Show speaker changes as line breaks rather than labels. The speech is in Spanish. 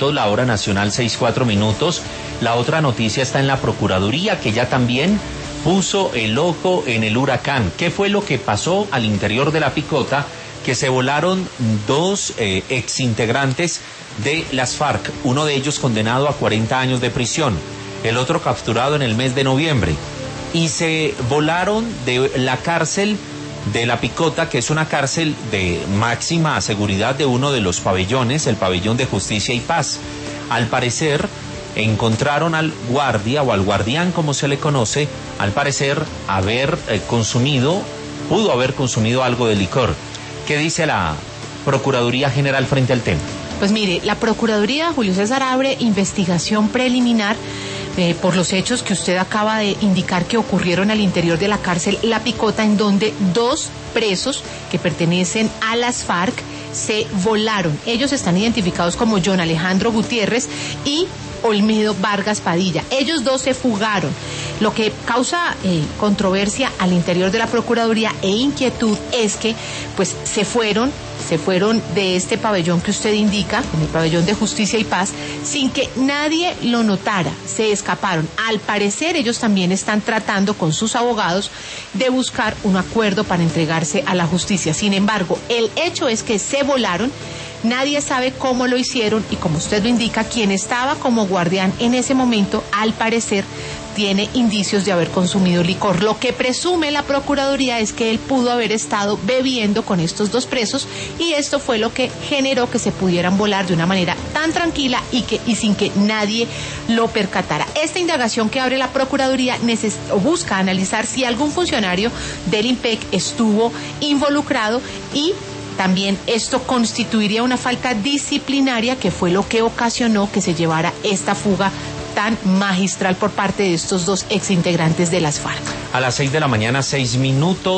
minutos, la hora nacional 6:04. La otra noticia está en la Procuraduría, que ya también puso el ojo en el huracán. ¿Qué fue lo que pasó al interior de la picota? Que se volaron dos exintegrantes de las FARC, uno de ellos condenado a 40 años de prisión, el otro capturado en el mes de noviembre, y se volaron de la cárcel de la picota, que es una cárcel de máxima seguridad de uno de los pabellones, el pabellón de Justicia y Paz. Al parecer encontraron al guardia o al guardián, como se le conoce, al parecer pudo haber consumido algo de licor. ¿Qué dice la Procuraduría General frente al tema?
Pues mire, la Procuraduría, Julio César, abre investigación preliminar por los hechos que usted acaba de indicar que ocurrieron al interior de la cárcel La Picota, en donde dos presos que pertenecen a las FARC se volaron. Ellos están identificados como John Alejandro Gutiérrez y Olmedo Vargas Padilla. Ellos dos se fugaron. Lo que causa controversia al interior de la Procuraduría e inquietud es que pues se fueron de este pabellón que usted indica, en el pabellón de Justicia y Paz, sin que nadie lo notara. Se escaparon. Al parecer ellos también están tratando con sus abogados de buscar un acuerdo para entregarse a la justicia. Sin embargo, el hecho es que se volaron. Nadie sabe cómo lo hicieron y, como usted lo indica, quien estaba como guardián en ese momento, al parecer, tiene indicios de haber consumido licor. Lo que presume la Procuraduría es que él pudo haber estado bebiendo con estos dos presos y esto fue lo que generó que se pudieran volar de una manera tan tranquila y sin que nadie lo percatara. Esta indagación que abre la Procuraduría busca analizar si algún funcionario del IMPEC estuvo involucrado y también esto constituiría una falta disciplinaria, que fue lo que ocasionó que se llevara esta fuga tan magistral por parte de estos dos exintegrantes de las FARC.
A las 6:06.